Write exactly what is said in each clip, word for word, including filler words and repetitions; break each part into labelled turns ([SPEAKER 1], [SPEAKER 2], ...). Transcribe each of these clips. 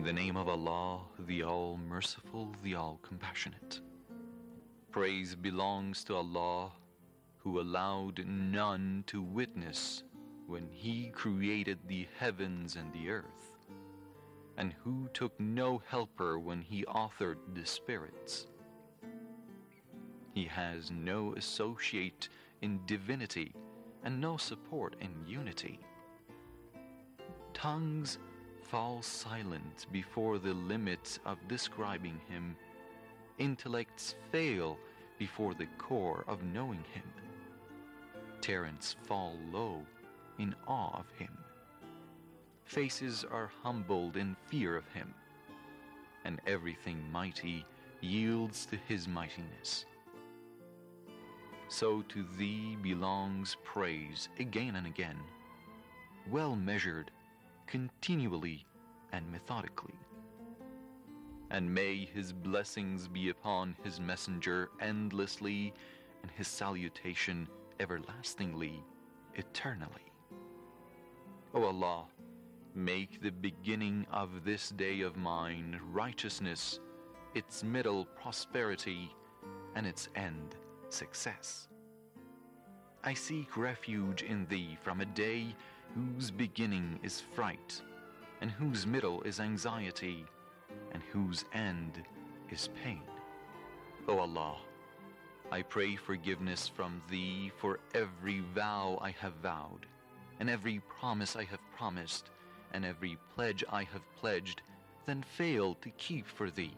[SPEAKER 1] In the name of Allah, the All-Merciful, the All-Compassionate. Praise belongs to Allah, who allowed none to witness when He created the heavens and the earth, and who took no helper when He authored the spirits. He has no associate in divinity and no support in unity. Tongues fall silent before the limits of describing Him. Intellects fail before the core of knowing Him. Talents fall low in awe of Him. Faces are humbled in fear of Him, and everything mighty yields to His mightiness. So to Thee belongs praise again and again, well measured, continually and methodically. And may His blessings be upon His messenger endlessly, and His salutation everlastingly, eternally. O Allah, make the beginning of this day of mine righteousness, its middle prosperity, and its end success. I seek refuge in Thee from a day whose beginning is fright, and whose middle is anxiety, and whose end is pain. O Allah, I pray forgiveness from Thee for every vow I have vowed, and every promise I have promised, and every pledge I have pledged, then failed to keep for Thee.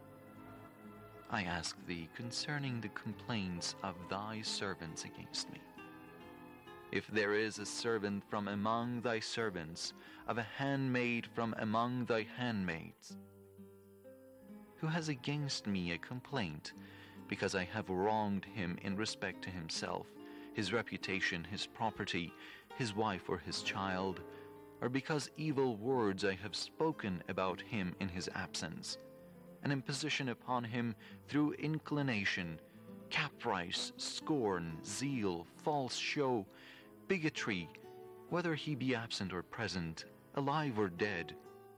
[SPEAKER 1] I ask Thee concerning the complaints of Thy servants against me. If there is a servant from among Thy servants, of a handmaid from among Thy handmaids, who has against me a complaint, because I have wronged him in respect to himself, his reputation, his property, his wife or his child, or because evil words I have spoken about him in his absence, an imposition upon him through inclination, caprice, scorn, zeal, false show, bigotry, whether he be absent or present, alive or dead,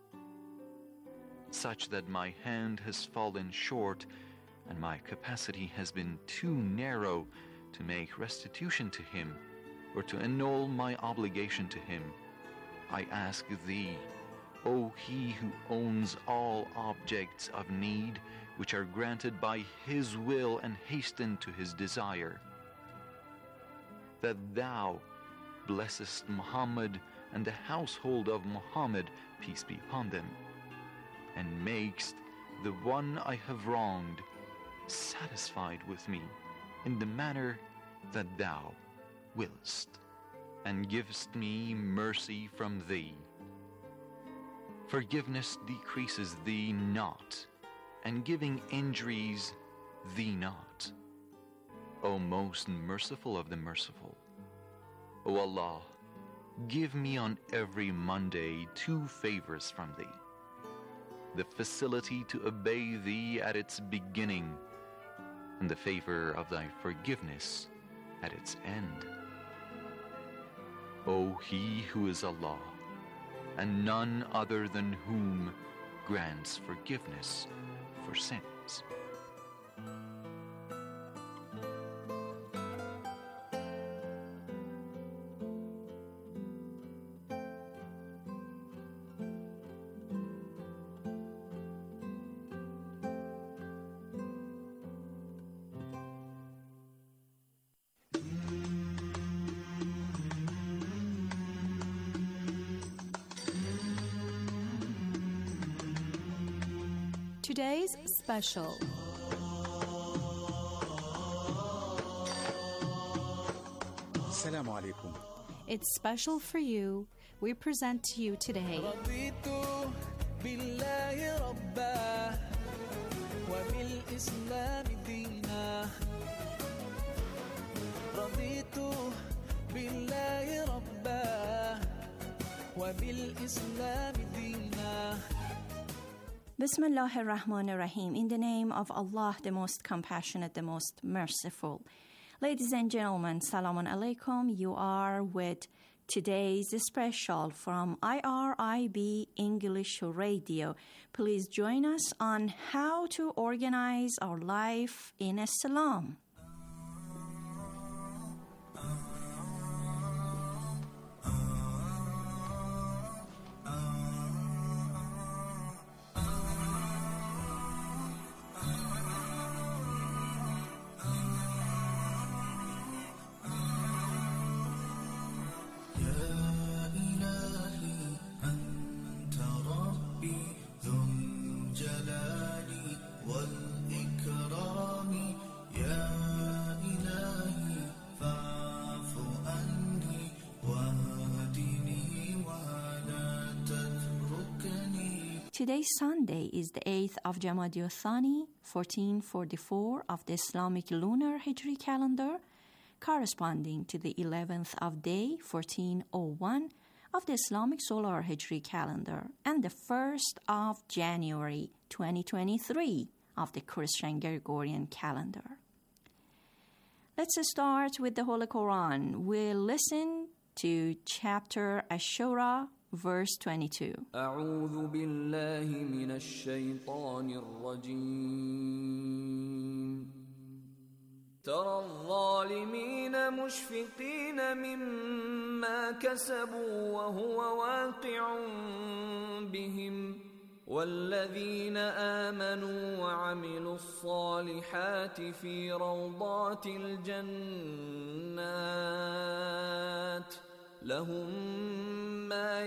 [SPEAKER 1] such that my hand has fallen short and my capacity has been too narrow to make restitution to him or to annul my obligation to him, I ask Thee, O He who owns all objects of need which are granted by His will and hasten to His desire, that Thou blessest Muhammad and the household of Muhammad, peace be upon them, and makest the one I have wronged satisfied with me in the manner that Thou willest, and givest me mercy from Thee. Forgiveness decreases Thee not, and giving injuries Thee not. O most merciful of the merciful, O Allah, give me on every Monday two favors from Thee: the facility to obey Thee at its beginning, and the favor of Thy forgiveness at its end. O He who is Allah, and none other than whom grants forgiveness for sins.
[SPEAKER 2] Today's special.
[SPEAKER 3] Assalamu alaikum.
[SPEAKER 2] It's special for you. We present to you today. Bismillah ar-Rahman ar-Rahim. In the name of Allah, the most compassionate, the most merciful. Ladies and gentlemen, Salamun Alaikum. You are with Today's special from I R I B English Radio. Please join us on how to organize our life in Islam. Today, Sunday, is the eighth of Jamadi Thani, fourteen forty-four of the Islamic lunar Hijri calendar, corresponding to the eleventh of Day, fourteen oh one, of the Islamic solar Hijri calendar, and the first of January, twenty twenty-three, of the Christian Gregorian calendar. Let's start with the Holy Quran. We'll listen to chapter Ash-Shura, verse twenty-two.
[SPEAKER 4] أعوذ بالله من الشيطان الرجيم. ترى الظالمين مشفقين مما كسبوا وهو واقع بهم والذين آمنوا وعملوا الصالحات في روضات الجنات لهم ما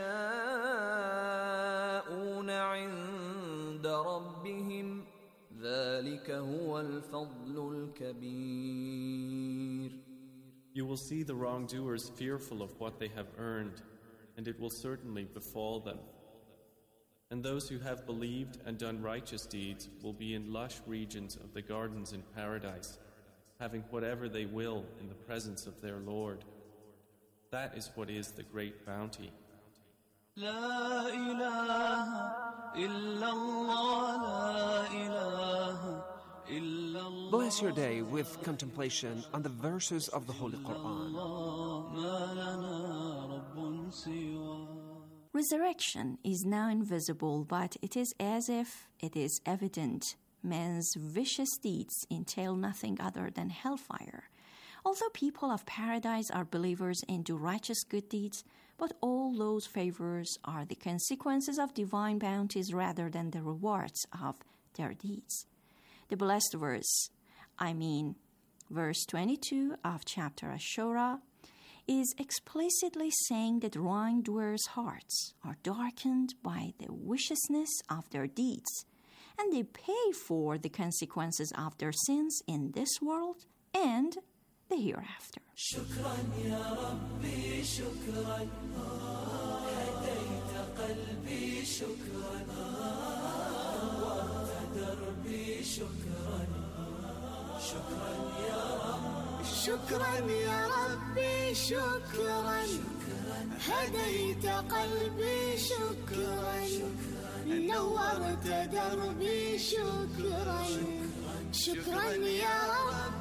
[SPEAKER 4] يشاءون عند ربهم ذلك هو الفضل الكبير.
[SPEAKER 5] You will see the wrongdoers fearful of what they have earned, and it will certainly befall them. And those who have believed and done righteous deeds will be in lush regions of the gardens in paradise, having whatever they will in the presence of their Lord. That is what is the great bounty.
[SPEAKER 6] لا إله إلا الله لا إله إلا الله.
[SPEAKER 7] Bless your day with contemplation on the verses of the Holy Quran.
[SPEAKER 6] ما لنا رب سواه.
[SPEAKER 2] Resurrection is now invisible, but it is as if it is evident. Man's vicious deeds entail nothing other than hellfire. Although people of paradise are believers and do righteous good deeds, but all those favors are the consequences of divine bounties rather than the rewards of their deeds. The blessed verse, I mean verse twenty-two of chapter Ash-Shura, is explicitly saying that wrongdoers' hearts are darkened by the viciousness of their deeds, and they pay for the consequences of their sins in this world and the hereafter.
[SPEAKER 6] شكرا يا ربي شكرا هديت قلبي شكرا نورت دربي شكرا شكرا يا رب
[SPEAKER 8] شكرا يا ربي شكرا هديت قلبي شكرا نورت دربي شكرا شكرا يا رب.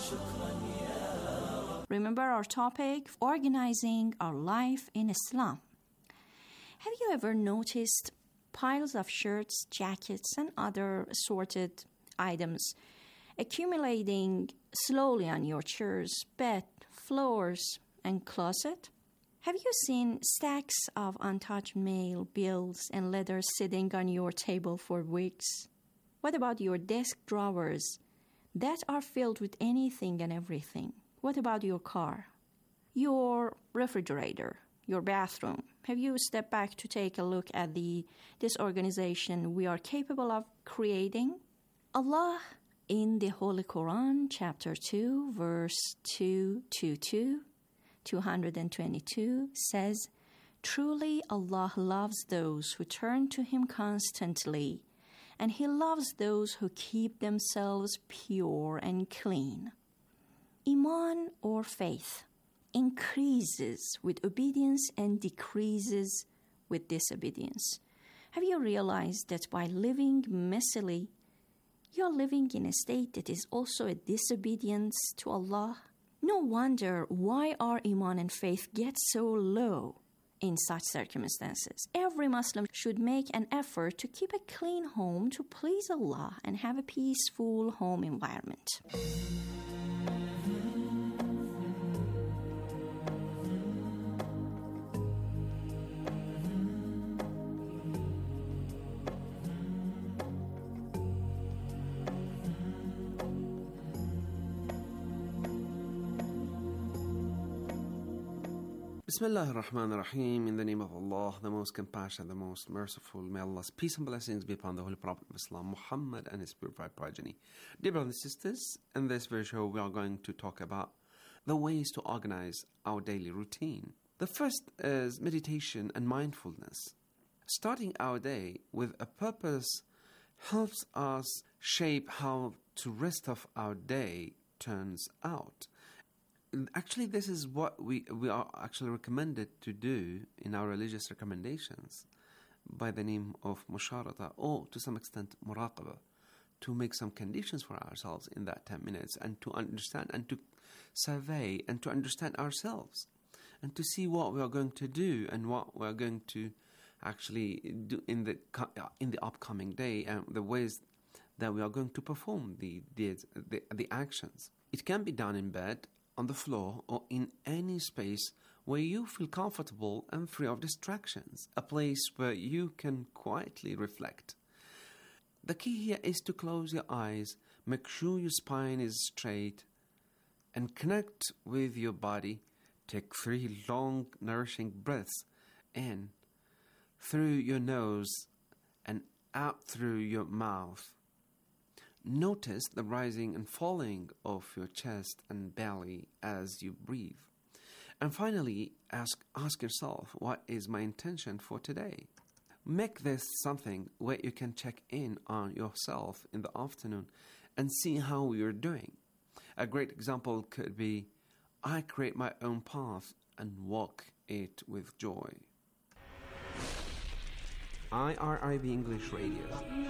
[SPEAKER 2] Remember our topic, organizing our life in Islam. Have you ever noticed piles of shirts, jackets, and other assorted items accumulating slowly on your chairs, bed, floors, and closet? Have you seen stacks of untouched mail, bills, and letters sitting on your table for weeks? What about your desk drawers that are filled with anything and everything? What about your car, your refrigerator, your bathroom? Have you stepped back to take a look at the disorganization we are capable of creating? Allah in the Holy Quran, chapter two, verse two twenty-two, two twenty-two says, "Truly Allah loves those who turn to Him constantly, and He loves those who keep themselves pure and clean." Iman or faith increases with obedience and decreases with disobedience. Have you realized that by living messily, you are living in a state that is also a disobedience to Allah? No wonder why our iman and faith get so low in such circumstances. Every Muslim should make an effort to keep a clean home to please Allah and have a peaceful home environment.
[SPEAKER 7] Bismillah ar-Rahman ar-Rahim. In the name of Allah, the most compassionate, the most merciful. May Allah's peace and blessings be upon the Holy Prophet of Islam, Muhammad, and his purified progeny. Dear brothers and sisters, in this very show we are going to talk about the ways to organize our daily routine. The first is meditation and mindfulness. Starting our day with a purpose helps us shape how the rest of our day turns out. Actually, this is what we, we are actually recommended to do in our religious recommendations by the name of musharata, or to some extent muraqabah, to make some conditions for ourselves in that ten minutes and to understand and to survey and to understand ourselves and to see what we are going to do and what we are going to actually do in the in the upcoming day and the ways that we are going to perform the deeds, the, the actions. It can be done in bed, on the floor, or in any space where you feel comfortable and free of distractions, a place where you can quietly reflect. The key here is to close your eyes, make sure your spine is straight, and connect with your body. Take three long, nourishing breaths in through your nose and out through your mouth. Notice the rising and falling of your chest and belly as you breathe. And finally, ask, ask yourself, what is my intention for today? Make this something where you can check in on yourself in the afternoon and see how you're doing. A great example could be, I create my own path and walk it with joy. I R I B English Radio.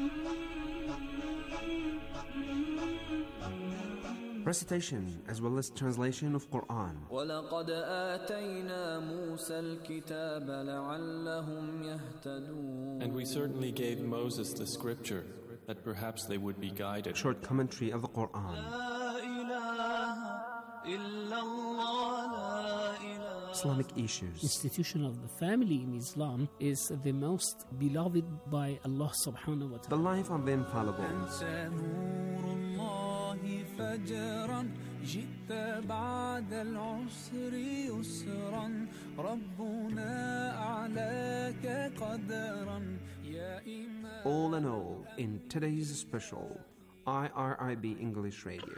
[SPEAKER 7] Recitation as well as translation of Quran.
[SPEAKER 4] وَلَقَدْ آتَيْنَا مُوسَى الْكِتَابَ لَعَلَّهُمْ يَهْتَدُونَ.
[SPEAKER 5] And we certainly gave Moses the scripture, that perhaps they would be guided.
[SPEAKER 7] Short commentary of the Quran. Islamic issues.
[SPEAKER 9] Institution of the family in Islam is the most beloved by Allah subhanahu wa ta'ala.
[SPEAKER 7] The life of the infallible.
[SPEAKER 6] فجرا جئت بعد العسر يسرا ربنا أعلاك قدرا يا إمام.
[SPEAKER 7] All in all, in today's special I R I B English Radio.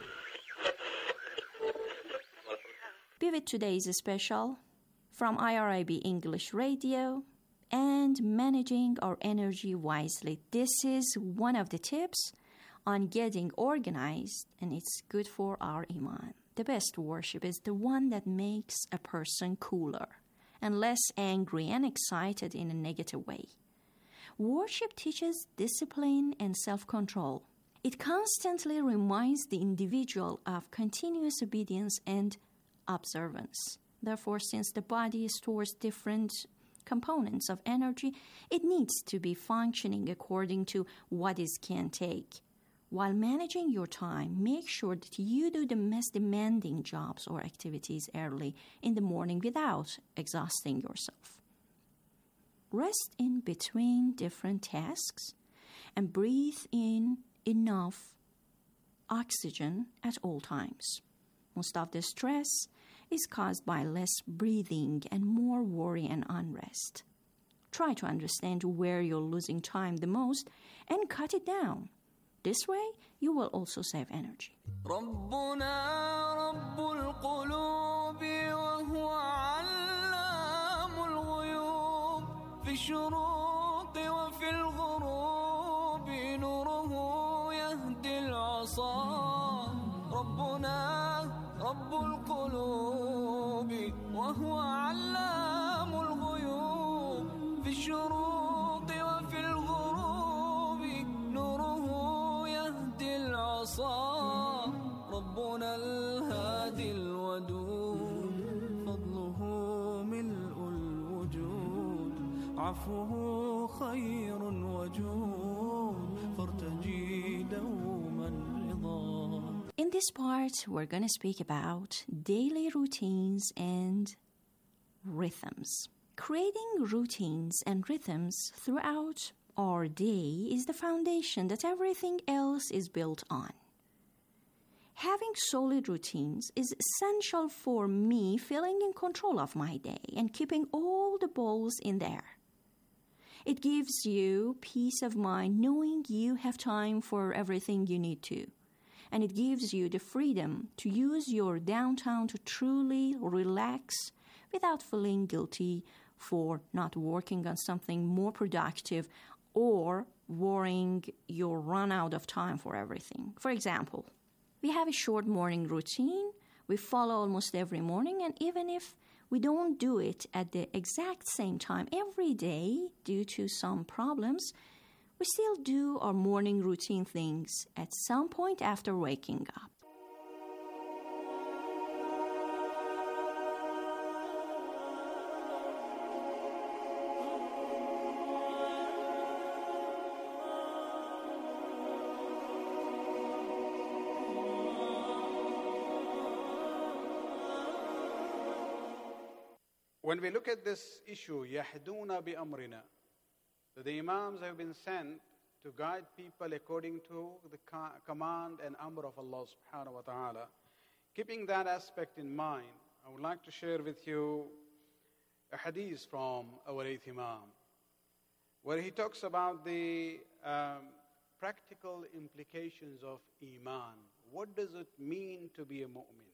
[SPEAKER 2] Be with today's special from I R I B English Radio and managing our energy wisely. This is one of the tips on getting organized, and it's good for our iman. The best worship is the one that makes a person cooler and less angry and excited in a negative way. Worship teaches discipline and self-control. It constantly reminds the individual of continuous obedience and observance. Therefore, since the body stores different components of energy, it needs to be functioning according to what it can take. While managing your time, make sure that you do the most demanding jobs or activities early in the morning without exhausting yourself. Rest in between different tasks and breathe in enough oxygen at all times. Most of the stress is caused by less breathing and more worry and unrest. Try to understand where you're losing time the most and cut it down. This way, you will also save energy.
[SPEAKER 4] ربنا رب القلوب وهو علام الغيوب في الشروق وفي الغروب نوره يهدي العصا ربنا رب القلوب وهو علام الغيوب في الشروق وفي الغروب نوره يهدي العصا ربنا الهادي الودود
[SPEAKER 6] عفوه خير وجود فارتجي دوما رضا.
[SPEAKER 2] In this part, we're going to speak about daily routines and rhythms. Creating routines and rhythms throughout our day is the foundation that everything else is built on. Having solid routines is essential for me feeling in control of my day and keeping all the balls in the air. It gives you peace of mind knowing you have time for everything you need to. And it gives you the freedom to use your downtime to truly relax without feeling guilty for not working on something more productive or worrying you'll run out of time for everything. For example, we have a short morning routine we follow almost every morning, and even if we don't do it at the exact same time every day due to some problems, we still do our morning routine things at some point after waking up.
[SPEAKER 3] When we look at this issue, يَحْدُونَ بِأَمْرِنَا, that the Imams have been sent to guide people according to the command and amr of Allah subhanahu wa ta'ala. Keeping that aspect in mind, I would like to share with you a hadith from our eighth Imam, where he talks about the um, practical implications of Iman. What does it mean to be a mu'min?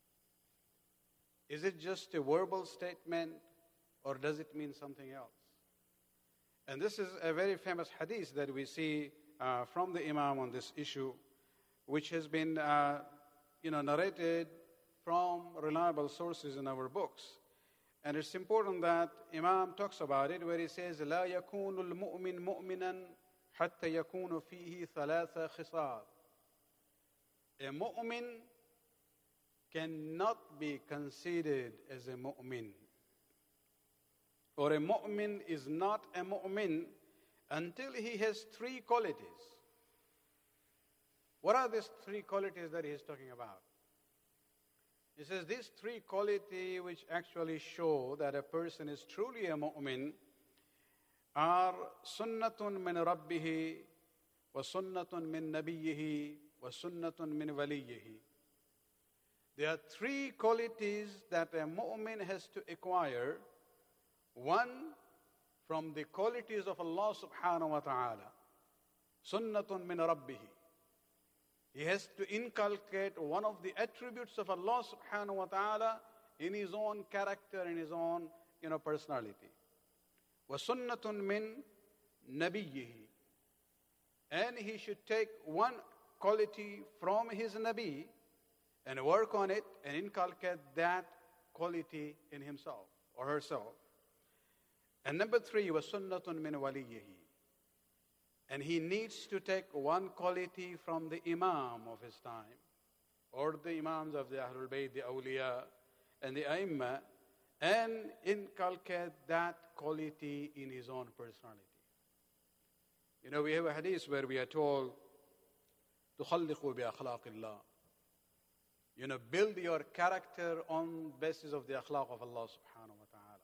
[SPEAKER 3] Is it just a verbal statement, or does it mean something else? And this is a very famous hadith that we see uh, from the Imam on this issue, which has been uh, you know, narrated from reliable sources in our books. And it's important that Imam talks about it, where he says, لا يكون المؤمن مؤمنا حتى يكون فيه ثلاث خصال. A mu'min cannot be considered as a mu'min, or a mu'min is not a mu'min until he has three qualities. What are these three qualities that he is talking about? He says these three qualities which actually show that a person is truly a mu'min are sunnatun min rabbihi wa sunnatun min nabiyyihi wa sunnatun min waliyyihi. There are three qualities that a mu'min has to acquire. One, from the qualities of Allah subhanahu wa ta'ala. Sunnatun min rabbihi. He has to inculcate one of the attributes of Allah subhanahu wa ta'ala in his own character, in his own you know, personality. Wa sunnatun min nabiyyihi. And he should take one quality from his Nabi and work on it and inculcate that quality in himself or herself. And number three was sunnatun min waliyyihi. And he needs to take one quality from the Imam of his time, or the Imams of the Ahlul Bayt, the Awliya, and the Aimma, and inculcate that quality in his own personality. You know, we have a hadith where we are told, تُخَلِّقُوا بِأَخْلَاقِ اللَّهِ. You know, build your character on basis of the akhlaq of Allah subhanahu wa ta'ala.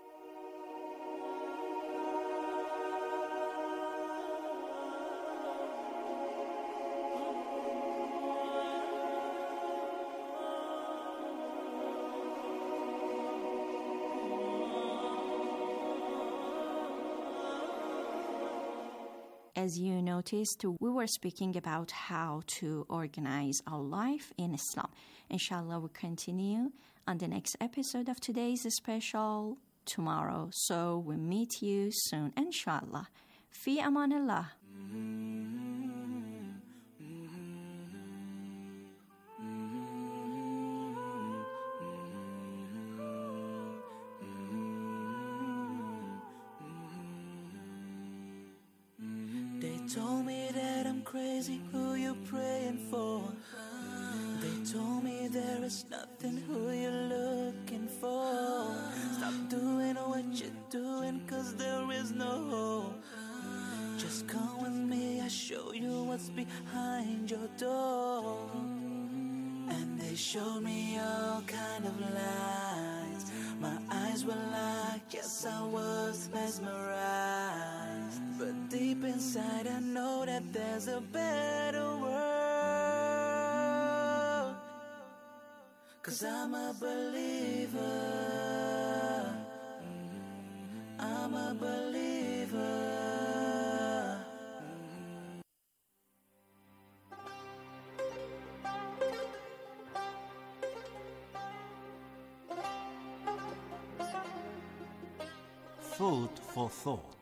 [SPEAKER 2] As you noticed, we were speaking about how to organize our life in Islam. Inshallah, we'll continue on the next episode of today's special tomorrow. So we'll meet you soon, inshallah. Fi amanillah.
[SPEAKER 6] Told me that I'm crazy, who you praying for? They told me there is nothing, who you looking for? Stop doing what you're doing, cause there is no hope. Just come with me, I'll show you what's behind your door. And they showed me all kind of lies. My eyes were like, yes, I was mesmerized. But deep inside I know that there's a better world. Cause I'm a believer. I'm a believer.
[SPEAKER 10] Food for thought.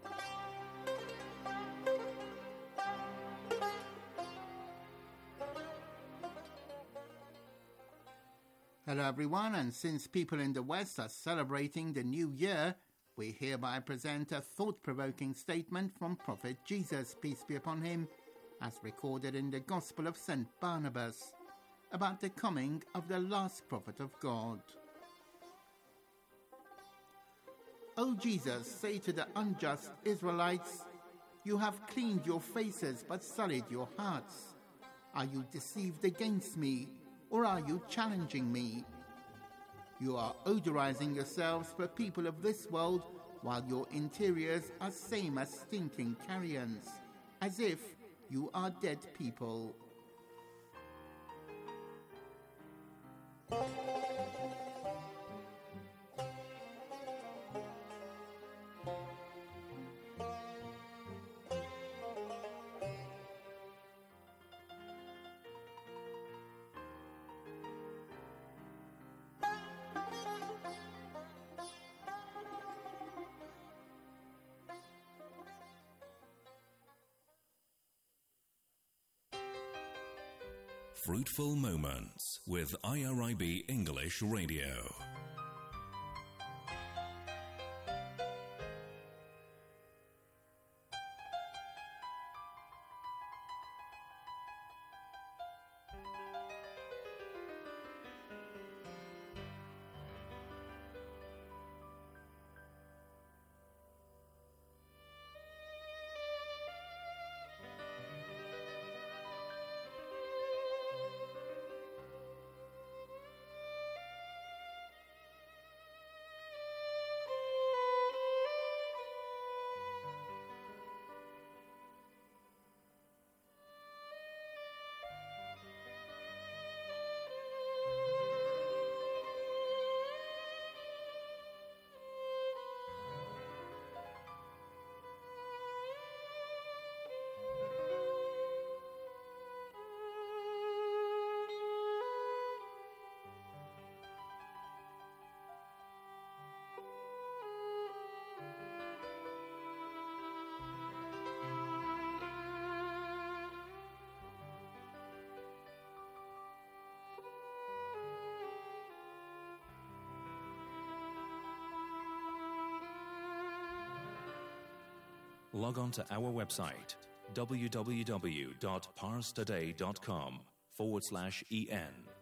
[SPEAKER 11] Hello everyone, and since people in the West are celebrating the new year, we hereby present a thought-provoking statement from Prophet Jesus, peace be upon him, as recorded in the Gospel of Saint Barnabas, about the coming of the last prophet of God. O Jesus, say to the unjust Israelites, you have cleaned your faces but sullied your hearts. Are you deceived against me, or are you challenging me? You are odorizing yourselves for people of this world, while your interiors are same as stinking carrions, as if you are dead people.
[SPEAKER 12] Fruitful Moments with I R I B English Radio. Log on to our website, www.parstoday.com forward slash en.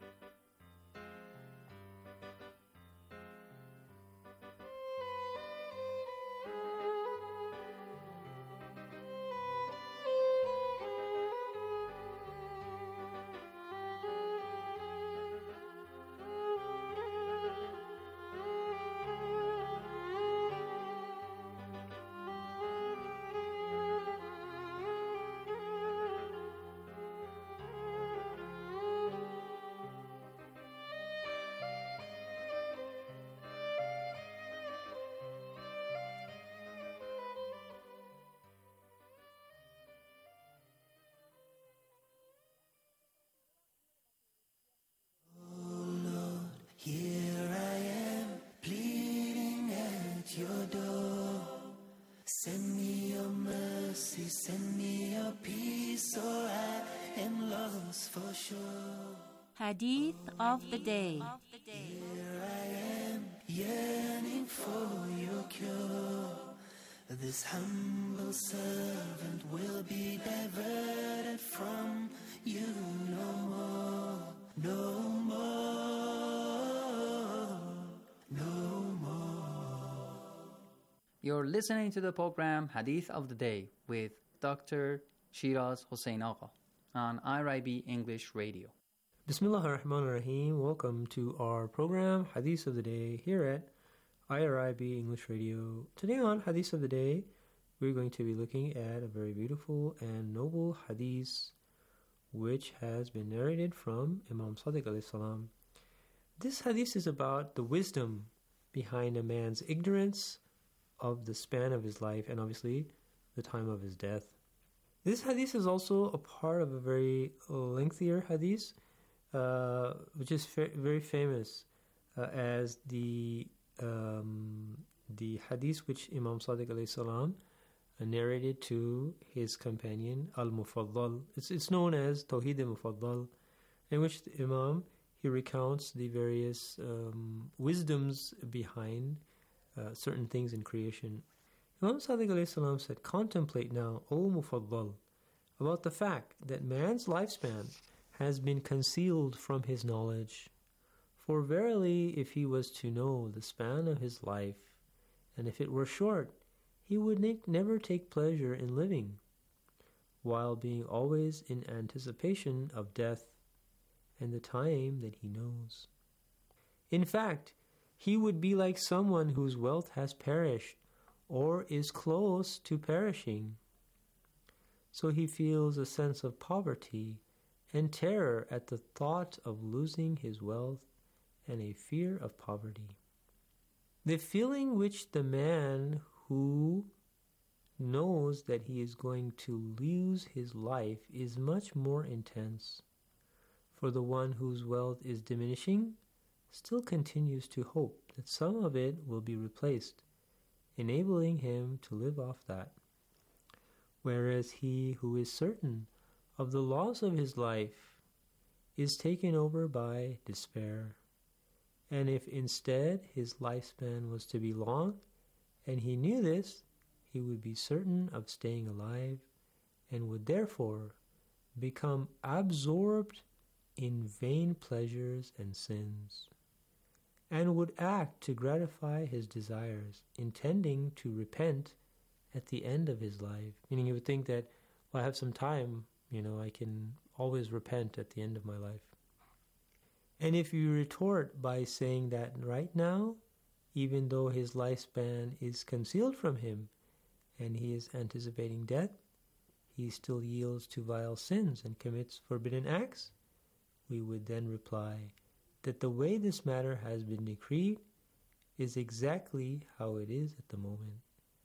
[SPEAKER 6] Send me your mercy, send me your peace, or I am lost for sure.
[SPEAKER 2] Hadith of the day.
[SPEAKER 6] Here I am, yearning for your cure. This humble servant will be diverted from you no more, no more, no more.
[SPEAKER 13] You're listening to the program Hadith of the Day with Doctor Shiraz Hossein Agha on I R I B English Radio.
[SPEAKER 14] Bismillah ar-Rahman ar-Rahim. Welcome to our program Hadith of the Day here at I R I B English Radio. Today on Hadith of the Day, we're going to be looking at a very beautiful and noble hadith which has been narrated from Imam Sadiq alayhi salam. This hadith is about the wisdom behind a man's ignorance of the span of his life and obviously the time of his death. This hadith is also a part of a very lengthier hadith, uh, which is fa- very famous uh, as the um, the hadith which Imam Sadiq alayhi salam narrated to his companion Al-Mufaddal. It's, it's known as Tawheed al-Mufaddal, in which the Imam, he recounts the various um, wisdoms behind Uh, certain things in creation. Imam Sadiq alayhi salam said, "Contemplate now, O Mufaddal, about the fact that man's lifespan has been concealed from his knowledge. For verily, if he was to know the span of his life, and if it were short, he would ne- never take pleasure in living, while being always in anticipation of death and the time that he knows. In fact, he would be like someone whose wealth has perished or is close to perishing. So he feels a sense of poverty and terror at the thought of losing his wealth and a fear of poverty. The feeling which the man who knows that he is going to lose his life is much more intense, for the one whose wealth is diminishing still continues to hope that some of it will be replaced, enabling him to live off that. Whereas he who is certain of the loss of his life is taken over by despair. And if instead his lifespan was to be long, and he knew this, he would be certain of staying alive, and would therefore become absorbed in vain pleasures and sins, and would act to gratify his desires, intending to repent at the end of his life. Meaning he would think that, well, I have some time, you know, I can always repent at the end of my life. And if you retort by saying that right now, even though his lifespan is concealed from him, and he is anticipating death, he still yields to vile sins and commits forbidden acts, we would then reply that the way this matter has been decreed is exactly how it is at the moment.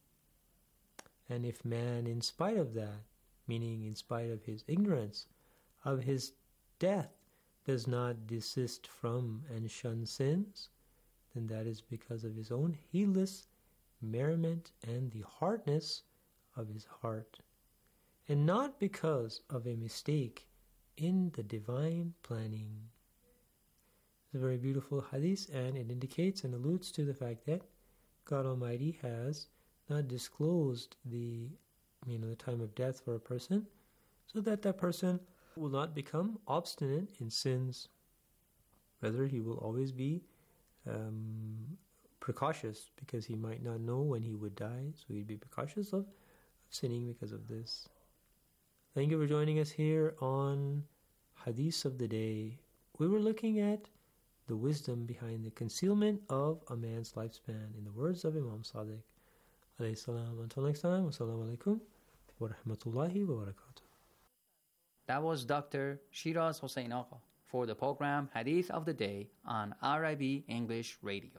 [SPEAKER 14] And if man, in spite of that, meaning in spite of his ignorance of his death, does not desist from and shun sins, then that is because of his own heedless merriment and the hardness of his heart, and not because of a mistake in the divine planning." It's a very beautiful hadith, and it indicates and alludes to the fact that God Almighty has not disclosed the, you know, the time of death for a person, so that that person will not become obstinate in sins. Rather, he will always be um, precautious, because he might not know when he would die, so he'd be precautious of, of sinning because of this. Thank you for joining us here on Hadith of the Day. We were looking at the wisdom behind the concealment of a man's lifespan in the words of Imam Sadiq alayhi salam. Until next time, wassalamu alaikum wa rahmatullahi wa barakatuh.
[SPEAKER 13] That was Doctor Shiraz Hossein Agha for the program Hadith of the Day on I R I B English Radio.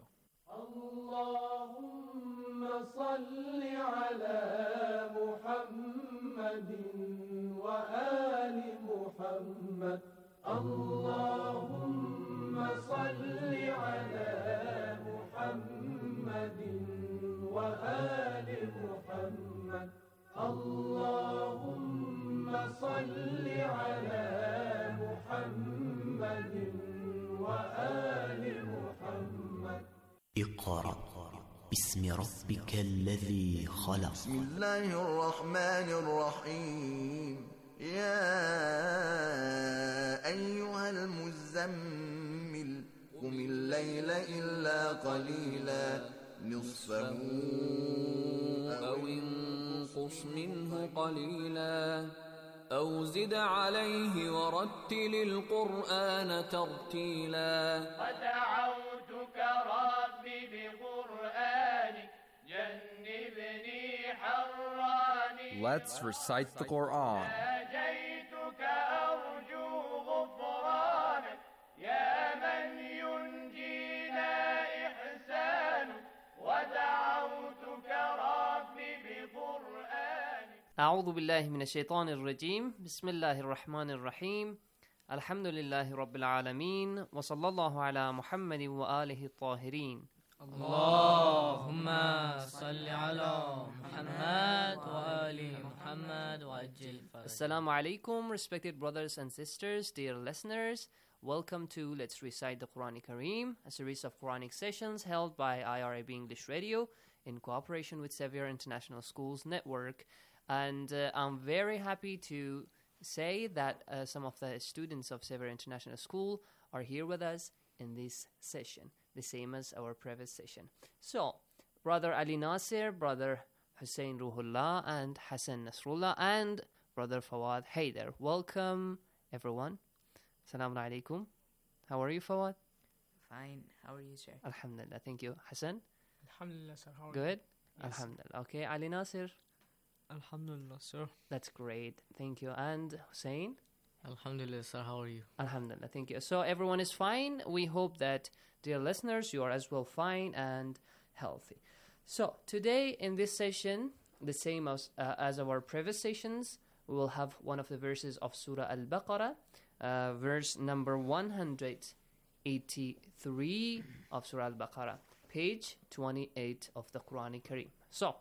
[SPEAKER 4] Allahumma salli ala Muhammadin wa ali Muhammad. Allahumma salli ala Muhammadin wa ali Muhammad. Allahumma salli ala Muhammadin wa ali Muhammad.
[SPEAKER 10] اقرأ باسم ربك الذي خلق.
[SPEAKER 15] بسم الله الرحمن الرحيم. يا أيها المزمل قم الليل إلا قليلا نصفه
[SPEAKER 16] أو انقص منه قليلا أو زد عليه ورتل القرآن ترتيلا
[SPEAKER 4] ودعوتك ربي بقرآنك جنبني حراني.
[SPEAKER 17] Let's recite the Quran.
[SPEAKER 4] ناجيتك أرجو غفرانك يا من ينجينا إحسانك ودعوتك ربي بقرآنك.
[SPEAKER 18] أعوذ بالله من الشيطان الرجيم. بسم الله الرحمن الرحيم. الحمد لله رب العالمين وصلى الله على محمد وآله الطاهرين.
[SPEAKER 19] اللهم صل على محمد وآل محمد وعجل فرجهم.
[SPEAKER 18] Assalamu alaikum, respected brothers and sisters, dear listeners. Welcome to Let's Recite the Quran Kareem, a series of Quranic sessions held by I R I B English Radio in cooperation with Xavier International Schools Network. And uh, I'm very happy to say that uh, some of the students of Xavier International School are here with us in this session, the same as our previous session. So, Brother Ali Nasir, Brother Hussein Ruhullah, and Hassan Nasrullah, and Brother Fawad Haider. Welcome, everyone. Assalamu alaikum. How are you, Fawad?
[SPEAKER 19] Fine. How are you, sir?
[SPEAKER 18] Alhamdulillah. Thank you. Hassan?
[SPEAKER 20] Alhamdulillah, sir. How are
[SPEAKER 18] Good?
[SPEAKER 20] you? Yes.
[SPEAKER 18] Alhamdulillah. Okay, Ali Nasir?
[SPEAKER 20] Alhamdulillah, sir.
[SPEAKER 18] That's great. Thank you. And Hussein?
[SPEAKER 19] Alhamdulillah, sir. How are you?
[SPEAKER 18] Alhamdulillah. Thank you. So everyone is fine. We hope that, dear listeners, you are as well fine and healthy. So today in this session, the same as, uh, as our previous sessions, we will have one of the verses of Surah Al-Baqarah, uh, verse number one hundred eighty-three of Surah Al-Baqarah, page twenty-eight of the Quran Kareem. So,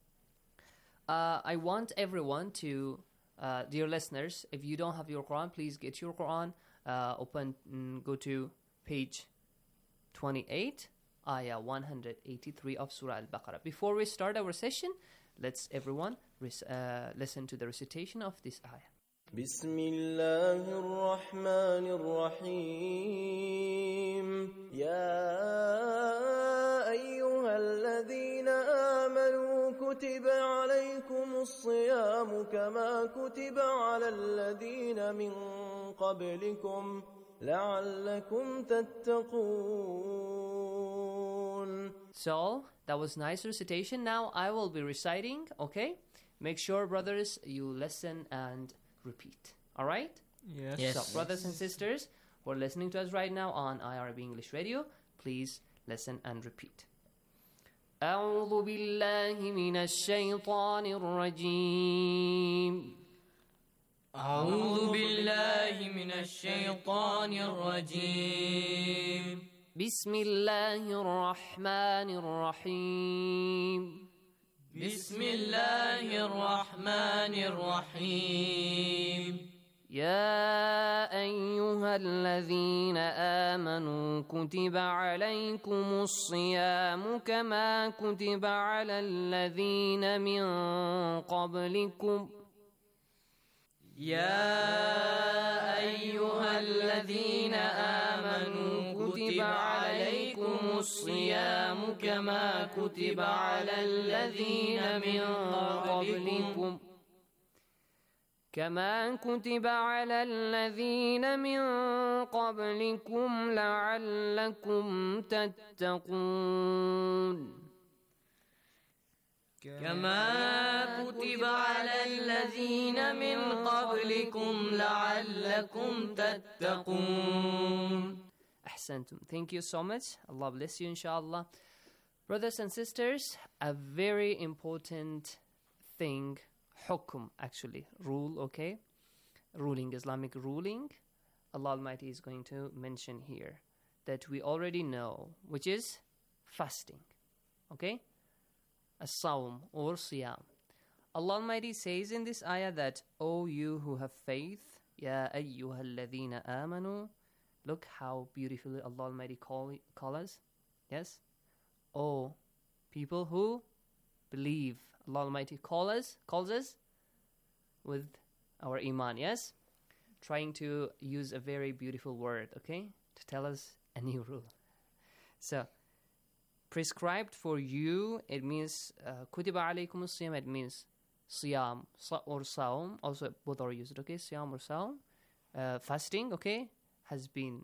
[SPEAKER 18] uh, I want everyone to, uh, dear listeners, if you don't have your Quran, please get your Quran, uh, open, mm, go to page twenty-eight, ayah one hundred eighty-three of Surah Al-Baqarah. Before we start our session, let's everyone res- uh, listen to the recitation of this ayah.
[SPEAKER 21] بسم الله الرحمن الرحيم يا أيها الذين آمنوا كتب عليكم الصيام كما كتب على الذين من قبلكم لعلكم تتقون.
[SPEAKER 18] So, that was nice recitation. Now I will be reciting, okay? Make sure, brothers, you listen and repeat. All right?
[SPEAKER 20] Yes.
[SPEAKER 18] yes. So,
[SPEAKER 20] yes.
[SPEAKER 18] brothers and sisters who are listening to us right now on I R B English Radio, please listen and repeat. أعوذ بالله من الشيطان الرجيم.
[SPEAKER 19] أعوذ بالله من الشيطان الرجيم.
[SPEAKER 18] بسم الله الرحمن الرحيم.
[SPEAKER 19] بسم الله الرحمن الرحيم.
[SPEAKER 18] يا أيها الذين آمنوا كتب عليكم الصيام كما كتب على الذين من قبلكم
[SPEAKER 19] يا أيها الذين آمنوا كتب عليكم الصيام كما كتب على الذين من قبلكم
[SPEAKER 18] كما كتب على الذين من قبلكم لعلكم تتقون
[SPEAKER 19] كما كتب على الذين من قبلكم لعلكم تتقون.
[SPEAKER 18] أحسنتم. Thank you so much. Allah bless you, inshallah. Brothers and sisters, a very important thing, hukum, actually, rule, okay? Ruling, Islamic ruling, Allah Almighty is going to mention here that we already know, which is fasting, okay? As-sawm or siyam. Allah Almighty says in this ayah that, O you who have faith, Ya ayyuhalladhina amanu. Look how beautifully Allah Almighty call, call us. Yes? O people who believe. Allah Almighty call us, calls us with our iman, yes? Trying to use a very beautiful word, okay? To tell us a new rule. So, prescribed for you, it means kutiba alaykum as-siyam, it means siyam or saum, also both are used, okay, siyam or saum. Uh, fasting, okay, has been,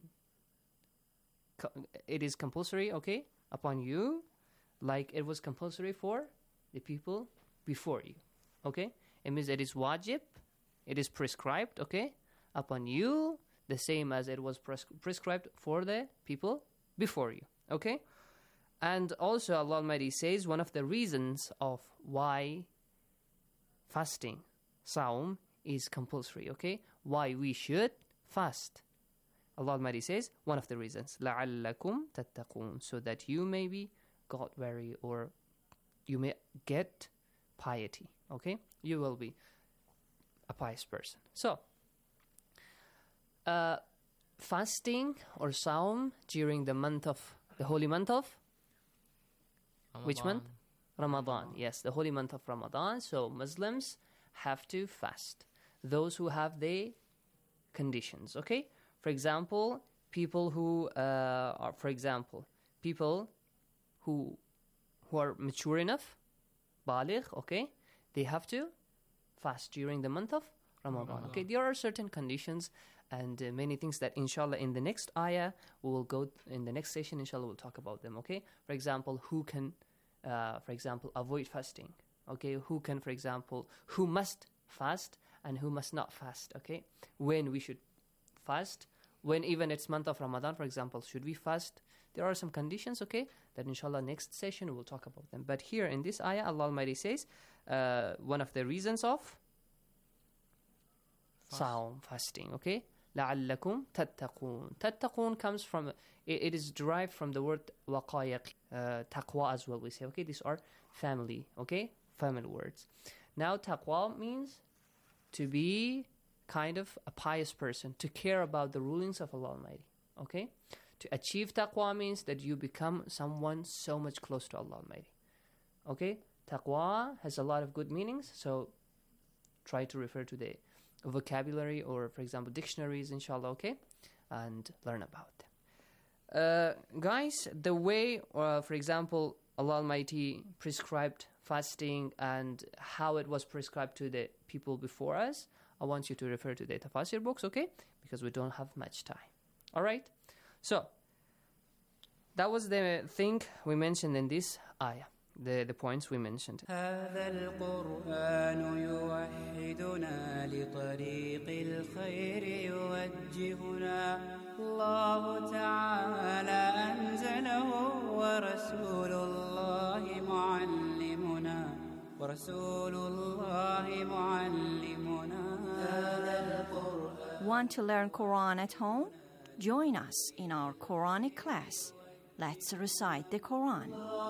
[SPEAKER 18] it is compulsory, okay, upon you, like it was compulsory for the people before you, okay. It means it is wajib, it is prescribed, okay, upon you, the same as it was pres- prescribed for the people before you, okay. And also Allah Almighty says one of the reasons of why fasting, saum, is compulsory, okay, why we should fast. Allah Almighty says one of the reasons, لَعَلَّكُمْ تَتَّقُونَ, so that you may be God-wary, or you may get piety, okay, you will be a pious person. So, uh, fasting or saum during the month of, the holy month of, Ramadan. Which month? Ramadan. Ramadan, yes, the holy month of Ramadan. So Muslims have to fast. Those who have the conditions, okay? For example, people who uh, are, for example, people who who are mature enough, baligh, okay? They have to fast during the month of Ramadan, Ramadan. Okay? There are certain conditions and uh, many things that, inshallah, in the next ayah, we will go, in the next session, inshallah, we'll talk about them, okay? For example, who can, uh, for example, avoid fasting, okay? Who can, for example, who must fast and who must not fast, okay? When we should fast, when even it's month of Ramadan, for example, should we fast? There are some conditions, okay, that inshallah next session we'll talk about them. But here in this ayah, Allah Almighty says, uh, one of the reasons of Fast. Saum, fasting, okay? لَعَلَّكُمْ تَتَّقُونَ. Tattaqun comes from, it, it is derived from the word waqaya, uh, taqwa as well, we say, okay? These are family, okay? Family words. Now, taqwa means to be kind of a pious person, to care about the rulings of Allah Almighty, okay? To achieve taqwa means that you become someone so much close to Allah Almighty, okay? Taqwa has a lot of good meanings, so try to refer to the vocabulary or, for example, dictionaries, inshallah, okay? And learn about them. Uh, guys, the way, uh, for example, Allah Almighty prescribed fasting and how it was prescribed to the people before us, I want you to refer to the tafsir books, okay? Because we don't have much time. All right? So, that was the thing we mentioned in this ayah, the, the points we mentioned.
[SPEAKER 1] هذا القرآن يوحدنا لطريق الخير يوجهنا الله تعالى أنزله ورسول الله معلمنا ورسول الله معلمنا هذا القرآن.
[SPEAKER 2] Want to learn Quran at home? Join us in our Quranic class. Let's recite the Quran.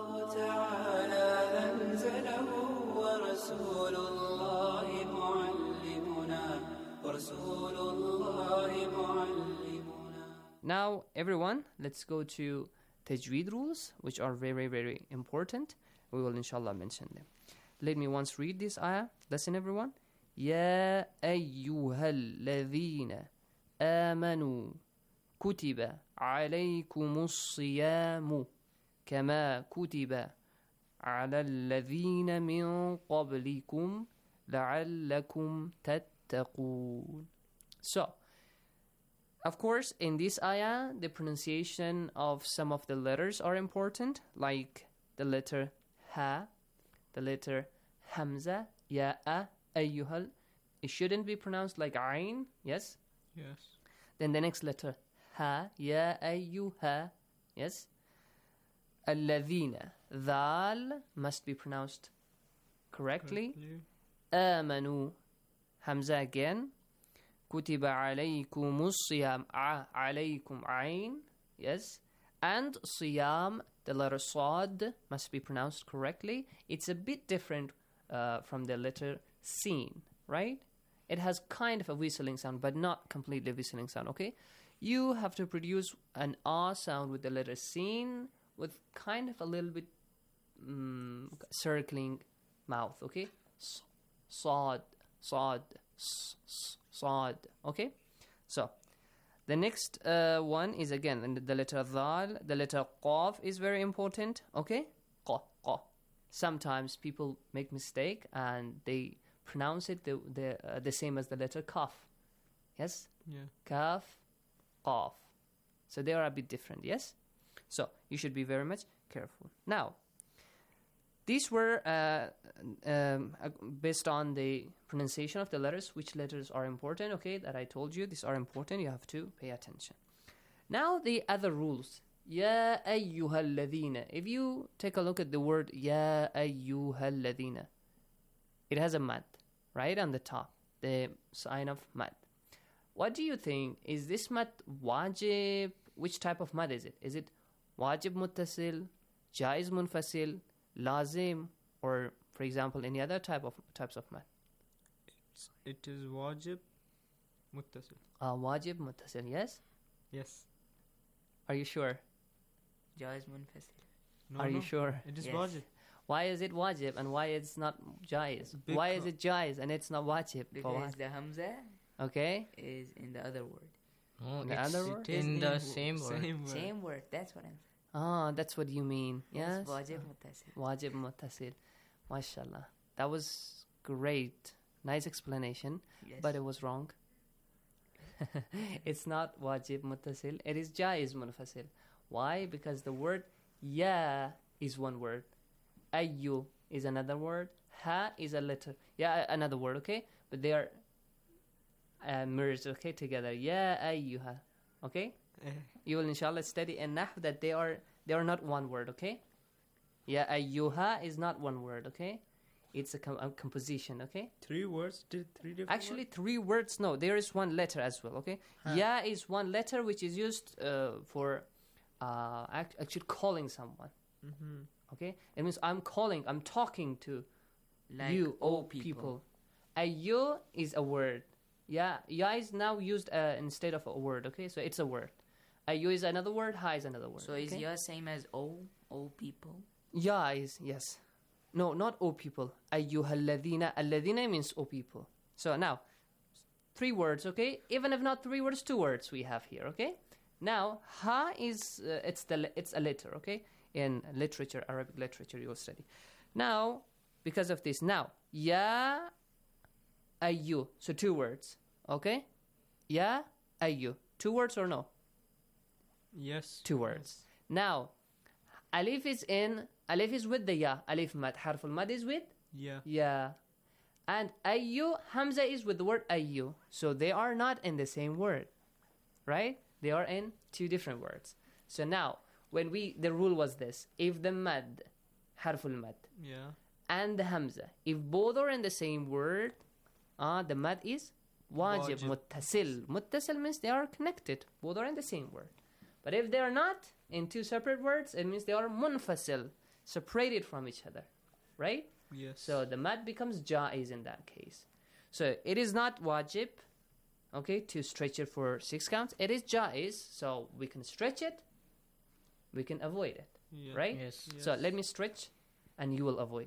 [SPEAKER 18] Now, everyone, let's go to Tajweed rules, which are very, very important. We will, inshallah, mention them. Let me once read this ayah. Listen, everyone. يا أيها الذين آمنوا كتب عليكم الصيام كما كتب على الذين من قبلكم لعلكم تتقون. So, of course, in this ayah, the pronunciation of some of the letters are important, like the letter ha, the letter hamza, ya'a, ayyuhal. It shouldn't be pronounced like ayn, yes?
[SPEAKER 20] Yes.
[SPEAKER 18] Then the next letter ha, ya ayyuha, yes? Alladhina, dhal must be pronounced correctly. Amanu, hamza again. Kutiba alaykum siyam, a, alaykum ayn, yes? And siyam, the letter sad must be pronounced correctly. It's a bit different uh, from the letter sin, right? It has kind of a whistling sound, but not completely whistling sound, okay? You have to produce an ah sound with the letter sin, with kind of a little bit um, circling mouth, okay? Sad, sad, sad, okay? So, The next uh, one is again the letter Dhal. The letter Qaf is very important. Okay? Qa, qa. Sometimes people make mistake and they pronounce it the the, uh, the same as the letter Kaf. Yes?
[SPEAKER 20] Yeah.
[SPEAKER 18] Kaf, Qaf. So they are a bit different, yes? So you should be very much careful. Now, these were uh, um, uh, based on the pronunciation of the letters, which letters are important, okay, that I told you. These are important. You have to pay attention. Now, the other rules. Ya ayyuhal ladhina. If you take a look at the word Ya ayyuhal ladhina, it has a mad, right on the top, the sign of mad. What do you think? Is this mad wajib? Which type of mad is it? Is it wajib muttasil, jaiz munfasil, lazim, or, for example, any other type of types of mad?
[SPEAKER 20] It's, it is wajib muttasil.
[SPEAKER 18] Uh, wajib muttasil, yes?
[SPEAKER 20] Yes.
[SPEAKER 18] Are you sure?
[SPEAKER 8] Jaiz munfasil.
[SPEAKER 20] No,
[SPEAKER 18] Are
[SPEAKER 20] no,
[SPEAKER 18] you sure?
[SPEAKER 20] It is
[SPEAKER 8] Yes.
[SPEAKER 20] wajib.
[SPEAKER 18] Why is it wajib and why it's not jaiz? Why is it jaiz and it's not wajib? For
[SPEAKER 8] Because
[SPEAKER 18] what?
[SPEAKER 8] the hamza
[SPEAKER 18] Okay.
[SPEAKER 8] is in the other word.
[SPEAKER 20] Oh,
[SPEAKER 18] The
[SPEAKER 20] it's-
[SPEAKER 18] other
[SPEAKER 20] it
[SPEAKER 18] word?
[SPEAKER 20] is
[SPEAKER 8] In
[SPEAKER 20] the
[SPEAKER 8] the
[SPEAKER 20] same word.
[SPEAKER 8] Same
[SPEAKER 20] word.
[SPEAKER 8] Same word. That's what I'm saying.
[SPEAKER 18] Ah, that's what you mean. Yes.
[SPEAKER 8] Yes, wajib muttasil.
[SPEAKER 18] Wajib muttasil. Mashallah. That was great. Nice explanation.
[SPEAKER 8] Yes.
[SPEAKER 18] But it was wrong. It's not wajib muttasil. It is jaiz munfasil. Why? Because the word ya is one word. Ayyu is another word. Ha is a letter. Yeah, another word, okay? But they are uh, merged, okay, together. Ya ayyuha. Okay?
[SPEAKER 20] Eh.
[SPEAKER 18] You will inshallah study in Nahw that they are they are not one word, okay? Ya ayyuha is not one word, okay? It's a, com- a composition, okay?
[SPEAKER 20] Three words? Did three different
[SPEAKER 18] Actually, three words, no. There is one letter as well, okay?
[SPEAKER 20] Huh.
[SPEAKER 18] Ya is one letter which is used uh, for uh, act- actually calling someone,
[SPEAKER 20] Mm-hmm.
[SPEAKER 18] okay? It means I'm calling, I'm talking to
[SPEAKER 8] Like
[SPEAKER 18] you,
[SPEAKER 8] O
[SPEAKER 18] O
[SPEAKER 8] people.
[SPEAKER 18] people. Ayyu is a word. Ya, ya is now used uh, instead of a word, okay? So it's a word. Ayyu is another word, ha is another word.
[SPEAKER 8] So is
[SPEAKER 18] okay?
[SPEAKER 8] ya same as O? O people?
[SPEAKER 18] Ya is, yes. No, not O people. Ayyuhalladhina. Alladhina means O people. So now, three words, okay? Even if not three words, two words we have here, okay? Now, ha is, uh, it's the le- it's a letter, okay? In literature, Arabic literature, you will study. Now, because of this, now, ya ayyu. So two words, okay? Ya ayyu. Two words or no?
[SPEAKER 20] Yes.
[SPEAKER 18] Two words. Now, alif is in, alif is with the ya. Alif mad. Harful mad is with
[SPEAKER 20] Yeah.
[SPEAKER 18] ya. And ayyu, hamza is with the word ayyu. So they are not in the same word. Right? They are in two different words. So now, when we, the rule was this. If the mad, harful mad,
[SPEAKER 20] Yeah.
[SPEAKER 18] and the hamza, if both are in the same word, uh, the mad is wajib,
[SPEAKER 20] Wajib.
[SPEAKER 18] muttasil. Muttasil means they are connected. Both are in the same word. But if they are not in two separate words, it means they are munfasil, separated from each other. Right?
[SPEAKER 20] Yes.
[SPEAKER 18] So the mad becomes jaiz in that case. So it is not wajib, okay, to stretch it for six counts. It is jaiz, so we can stretch it, we can avoid it.
[SPEAKER 20] Yeah.
[SPEAKER 18] Right?
[SPEAKER 8] Yes.
[SPEAKER 18] So let me stretch and you will avoid.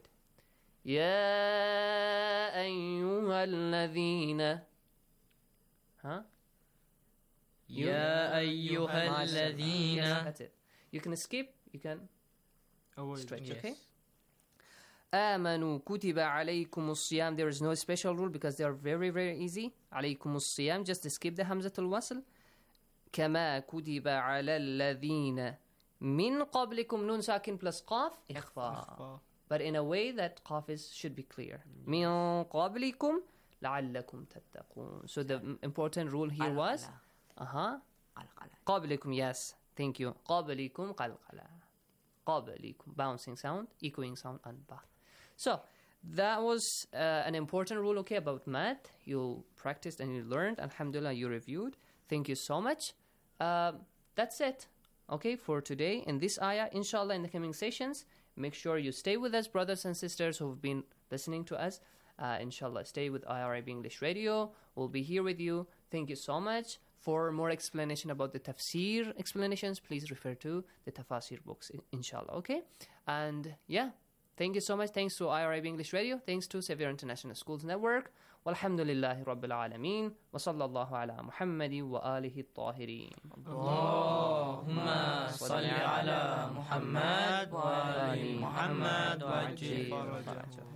[SPEAKER 18] Ya ayyuhalladhina. Huh? You-
[SPEAKER 8] Ya ayyuhalladhina.
[SPEAKER 18] That's it. You can skip, you can
[SPEAKER 20] Avoid.
[SPEAKER 18] stretch,
[SPEAKER 8] Yes.
[SPEAKER 18] okay? آمنوا كتب عليكم الصيام. There is no special rule because they are very very easy. عليكم الصيام. Just skip the همزة الوصل. كما كتب على الذين من قبلكم. نون ساكن plus قاف إخفاء.
[SPEAKER 20] إخفاء.
[SPEAKER 18] But in a way that قاف is should be clear. من قبلكم لعلكم تتقون. So the m- important rule here was uh-huh. قبلكم. Yes. Thank you. قبلكم قلقلة. قبلكم. Bouncing sound, echoing sound, and ba. So that was uh, an important rule, okay, about math. You practiced and you learned. Alhamdulillah, you reviewed. Thank you so much. Um, that's it, okay, for today in this ayah. Inshallah, in the coming sessions, make sure you stay with us, brothers and sisters who have been listening to us. Uh, inshallah, stay with I R I B English Radio. We'll be here with you. Thank you so much. For more explanation about the tafsir explanations, please refer to the tafasir books, in- inshallah, okay? And yeah, thank you so much. Thanks to I R I B English Radio. Thanks to Sevier International Schools Network. والحمد لله رب العالمين وصلى الله على محمد وآله الطاهرين.
[SPEAKER 19] اللهم صل على محمد وآل محمد وعجل فرجه.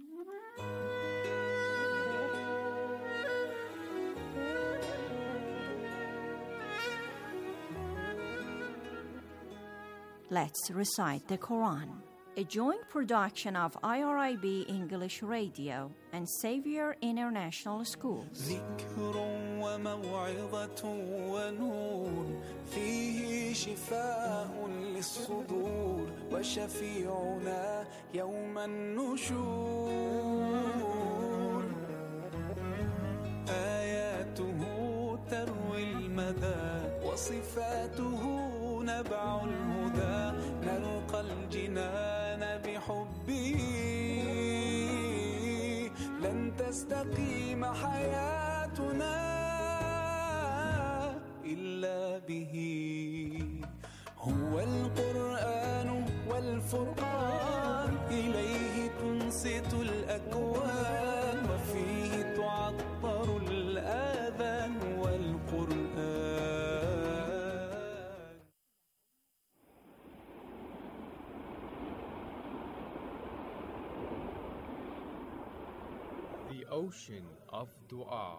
[SPEAKER 2] Let's recite the Quran, a joint production of I R I B English Radio and Xavier International School.
[SPEAKER 6] ذكر وموعظة ونور فيه شفاء للصدور وشفيعنا يوم النشور آياته تروي المدى وصفاته نبع الهدى نلقى الجنان بحبه لن تستقيم حياتنا إلا به هو القرآن والفرقان إليه تنصت الأكوان وفيه تعطر الآذان والقرآن.
[SPEAKER 5] The ocean of dua.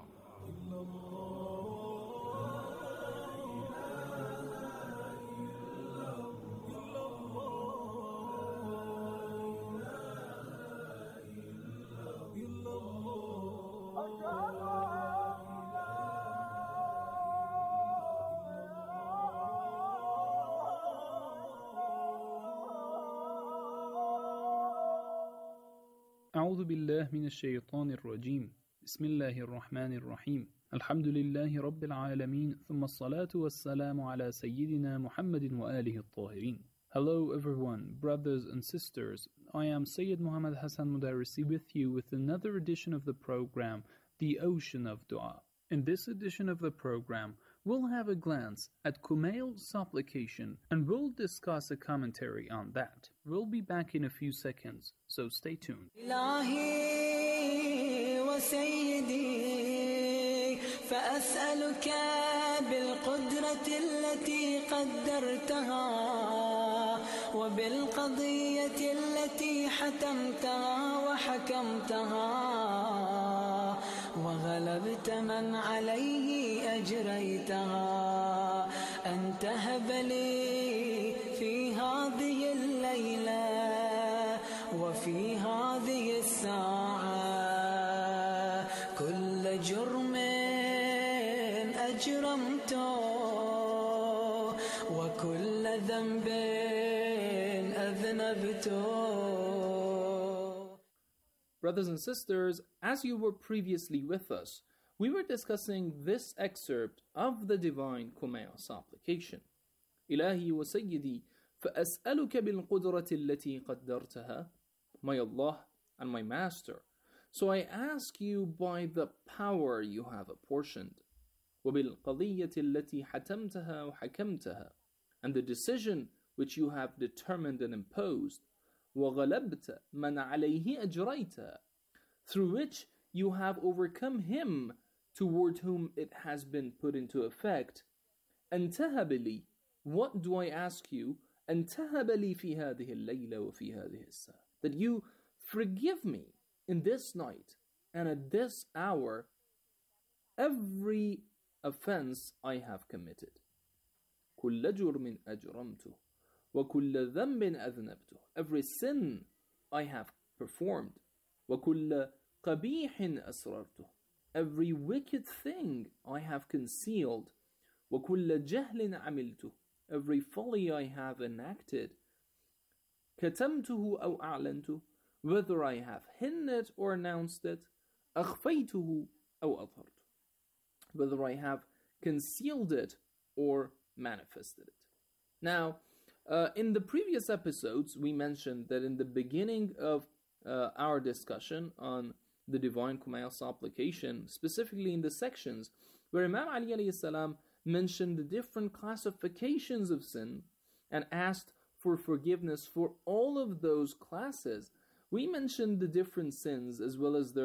[SPEAKER 22] أعوذ بالله من الشيطان الرجيم. بسم الله الرحمن الرحيم. الحمد لله رب العالمين ثم الصلاة والسلام على سيدنا محمد وآله الطاهرين. Hello everyone, brothers and sisters. I am Sayyid Muhammad Hassan Mudarrisi with you with another edition of the program, The Ocean of Dua. In this edition of the program, we'll have a glance at Kumail's supplication and we'll discuss a commentary on that. We'll be back in a few seconds, so stay tuned.
[SPEAKER 6] إلهي وسيدي فأسألك بالقدرة التي قدرتها وبالقضية التي حتمتها وحكمتها وغلبت من عليه أجريتها أن تهب لي في هذه الليلة وفي هذه الساعة كل جرم أجرمته وكل ذنب أذنبته.
[SPEAKER 22] Brothers and sisters, as you were previously with us, we were discussing this excerpt of the divine Kumail supplication. إلهي وسيدي فأسألك بالقدرة التي قدرتها. My Allah and my Master, so I ask you by the power you have apportioned. وبالقضية التي حتمتها وحكمتها, and the decision which you have determined and imposed. وغلبت من عليه أجريتها, through which you have overcome him toward whom it has been put into effect. أن تهب لي, what do I ask you? أن تهب لي في هذه الليلة وفي هذه الساعة, that you forgive me in this night and at this hour every offense I have committed. كل جرم أجرمته وكل ذنب أذنبته, every sin I have performed. وكل قبيح أسررته, every wicked thing I have concealed. وكل جهل عملته, every folly I have enacted. كتمته أو أعلنته, whether I have hidden it or announced it. أخفيته أو أظهرته, whether I have concealed it or manifested it. Now, uh, in the previous episodes, we mentioned that in the beginning of uh, our discussion on the divine Kumail supplication, specifically in the sections where Imam Ali alayhi salam mentioned the different classifications of sin and asked for forgiveness for all of those classes, we mentioned the different sins as well as their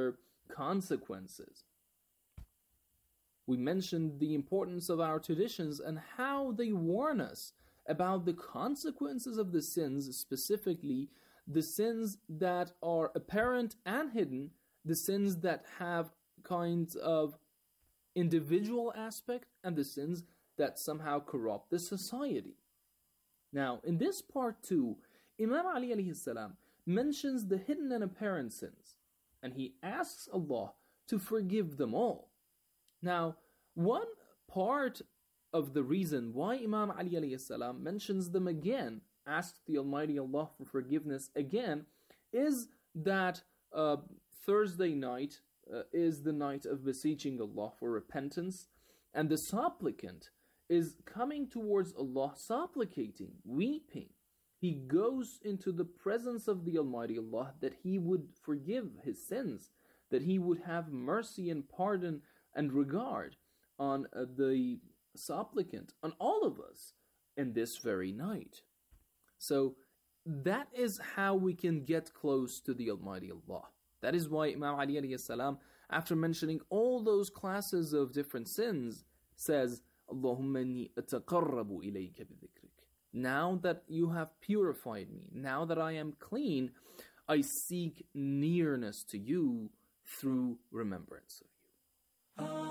[SPEAKER 22] consequences. We mentioned the importance of our traditions and how they warn us about the consequences of the sins, specifically the sins that are apparent and hidden, the sins that have kinds of individual aspect, and the sins that somehow corrupt the society. Now, in this part two, Imam Ali alayhi salam mentions the hidden and apparent sins, and he asks Allah to forgive them all. Now, one part of the reason why Imam Ali alayhi salam mentions them again, asks the Almighty Allah for forgiveness again, is that uh, Thursday night uh, is the night of beseeching Allah for repentance, and the supplicant is coming towards Allah, supplicating, weeping. He goes into the presence of the Almighty Allah that He would forgive his sins, that He would have mercy and pardon and regard on uh, the supplicant, on all of us, in this very night. So that is how we can get close to the Almighty Allah. That is why Imam Ali alayhi salam, after mentioning all those classes of different sins, says, Allahumma inni ataqarrabu ilayka bidhikrik. Now that you have purified me, now that I am clean, I seek nearness to you through remembrance of you.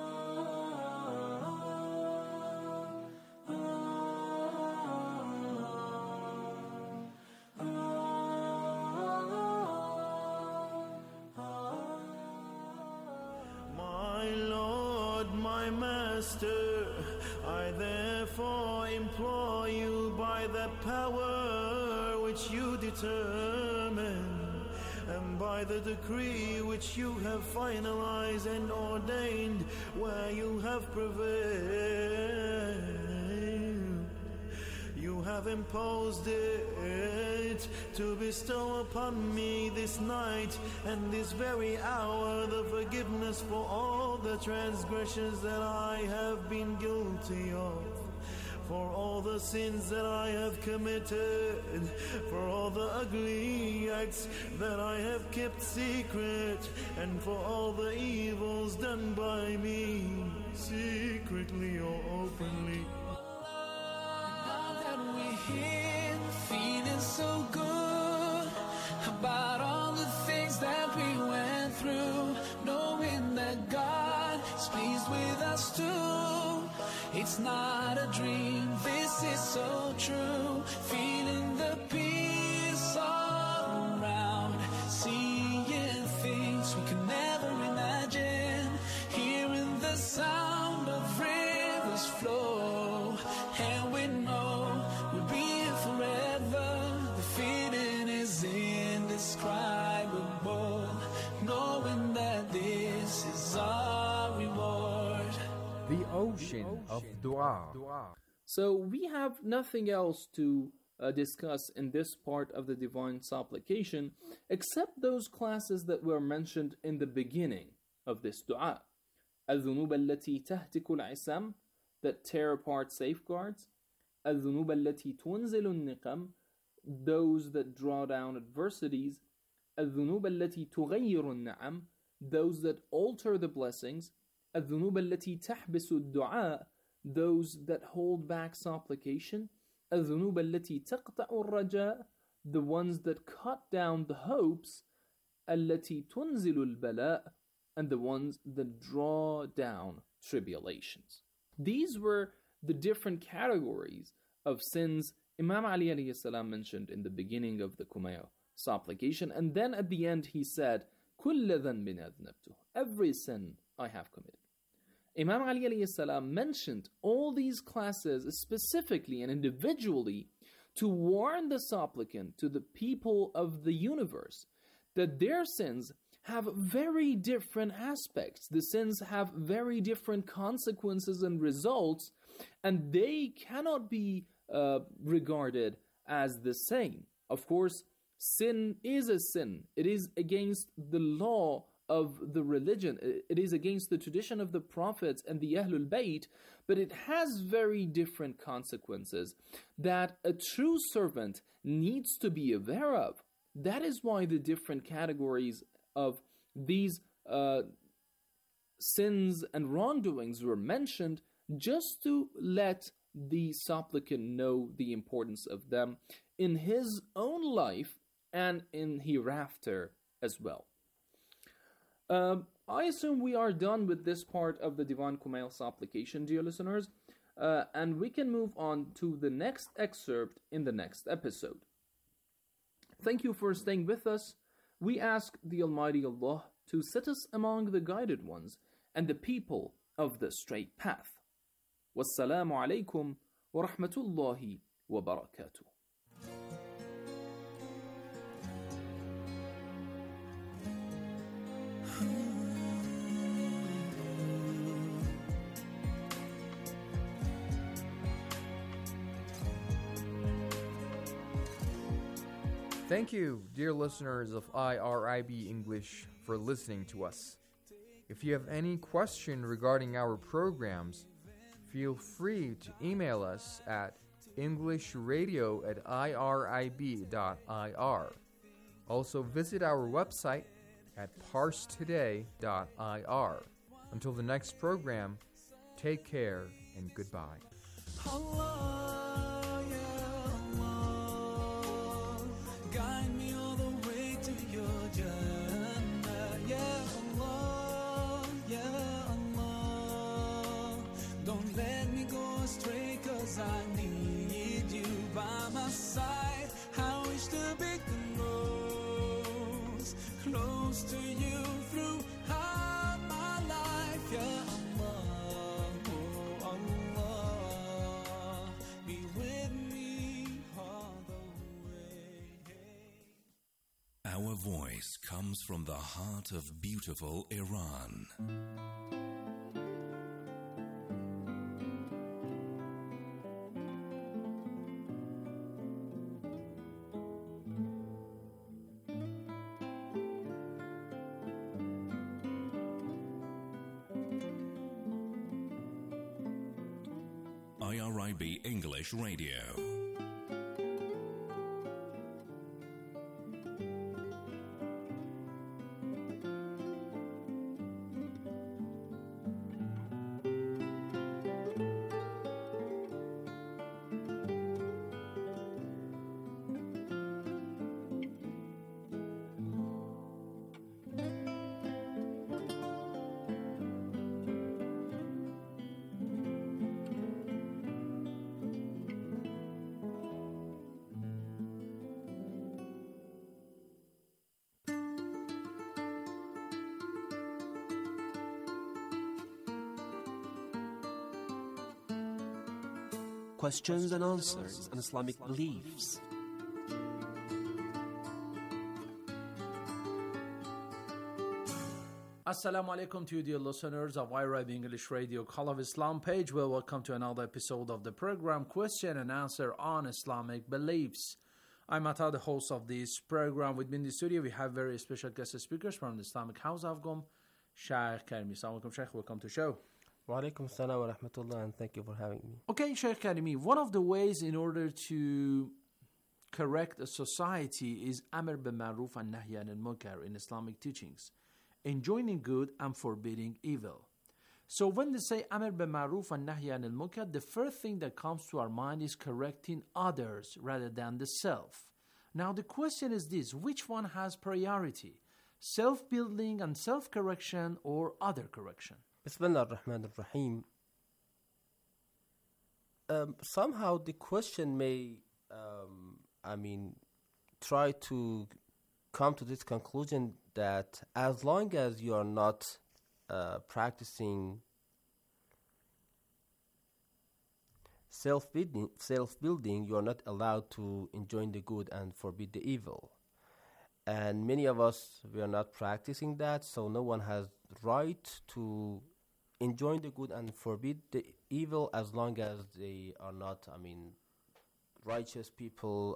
[SPEAKER 21] My Lord, my Master, I therefore implore you by the power which you determine, and by the decree which you have finalized and ordained, where you have prevailed. You have imposed it to bestow upon me this night and this very hour the forgiveness for all the transgressions that I have been guilty of, for all the sins that I have committed, for all the ugly acts that I have kept secret, and for all the evils done by me, secretly or openly.
[SPEAKER 6] Now that we're here, feeling so good about all the things that we went through, knowing that God is pleased with us too. It's not a dream, this is so true. Feeling the peace all around, seeing things we could never imagine, hearing the sound of rivers flow, and we know we'll be here forever. The feeling is indescribable, knowing that this is our reward.
[SPEAKER 17] The ocean of dua.
[SPEAKER 22] So we have nothing else to uh, discuss in this part of the divine supplication except those classes that were mentioned in the beginning of this dua. الذنوب التي تهتك العصم, that tear apart safeguards. الذنوب التي تنزل النقم, those that draw down adversities. الذنوب التي تغير النعم, those that alter the blessings. الذنوب التي تحبس الدعاء, those that hold back supplication. الذنوب التي تقطع الرجاء, the ones that cut down the hopes. التي تنزل البلاء, and the ones that draw down tribulations. These were the different categories of sins Imam Ali alayhi salam mentioned in the beginning of the Kumail supplication, and then at the end he said, كل ذنب أذنبته, every sin I have committed. Imam Ali alayhi salam mentioned all these classes specifically and individually to warn the supplicant, to the people of the universe, that their sins have very different aspects. The sins have very different consequences and results, and they cannot be uh, regarded as the same. Of course, sin is a sin. It is against the law of the religion. It is against the tradition of the prophets and the Ahlul Bayt, but it has very different consequences that a true servant needs to be aware of. That is why the different categories of these uh, sins and wrongdoings were mentioned just to let the supplicant know the importance of them in his own life and in hereafter as well. Uh, I assume we are done with this part of the Divine Kumail supplication, dear listeners, uh, and we can move on to the next excerpt in the next episode. Thank you for staying with us. We ask the Almighty Allah to set us among the guided ones and the people of the straight path. Wassalamu alaikum wa rahmatullahi wa barakatuh.
[SPEAKER 17] Thank you, dear listeners of I R I B English, for listening to us. If you have any question regarding our programs, feel free to email us at englishradio at irib dot I R. Also visit our website at parstoday dot I R. Until the next program, take care and goodbye.
[SPEAKER 6] Allah, ya Allah, guide me all the way to your Jannah. Ya Allah, ya Allah, don't let me go astray, 'cause I need you by my side. I wish to be close, close to you throughout my life. Ya Allah, oh Allah, be with me all the way.
[SPEAKER 12] Our voice comes from the heart of beautiful Iran. I R I B English Radio.
[SPEAKER 7] Questions and answers on Islamic beliefs.
[SPEAKER 22] Assalamu alaikum to you, dear listeners of I R I B English Radio Call of Islam page. Well, welcome to another episode of the program Question and Answer on Islamic Beliefs. I'm Atta, the host of this program. With me in the studio, we have very special guest speakers from the Islamic House of Gum, Shaykh Karimi. Assalamu alaikum, Shaykh. Welcome to the show.
[SPEAKER 9] Wa alaikum salam wa rahmatullah, and thank you for having me.
[SPEAKER 22] Okay, Shaykh Karimi, one of the ways in order to correct a society is Amr bin Ma'ruf and Nahy anil Munkar in Islamic teachings, enjoining good and forbidding evil. So when they say Amr bin Ma'ruf and Nahy anil Munkar, the first thing that comes to our mind is correcting others rather than the self. Now the question is this: which one has priority? Self-building and self-correction, or other correction?
[SPEAKER 9] Bismillah ar-Rahman ar-Rahim. Um, somehow the question may, um, I mean, try to come to this conclusion that as long as you are not uh, practicing self-building, self-building, you are not allowed to enjoin the good and forbid the evil. And many of us, we are not practicing that, so no one has right to enjoin the good and forbid the evil as long as they are not, I mean, righteous people